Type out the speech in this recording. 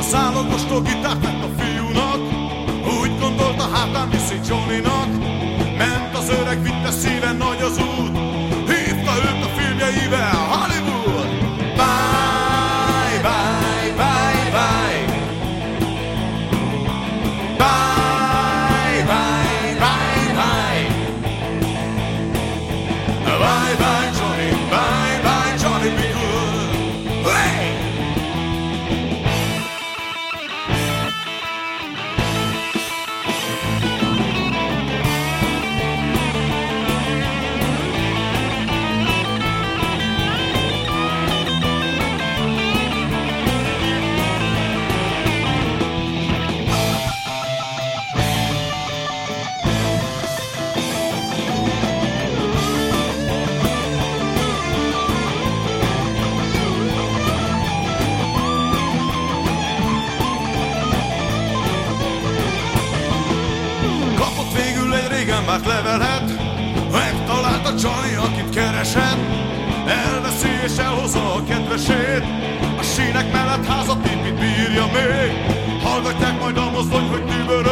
Szálogostól gitárt vett a fiúnak, úgy gondolta, hátán viszi Johnnynak. Ment az öreg, vitte szíven nagy az út, hívta őt a filmjeivel Hollywood. Bye, bye, bye, bye. Bye, bye, bye, bye. Bye, bye, Johnny, bye, bye, Johnny, be good. Hey! Régen várt levelet, megtalálta Johnny, akit keresett. Elveszi és elhozza a kedvesét, a sínek mellett házat épít, bírja még. Hallgatják majd a mozdony, hogy dübörög.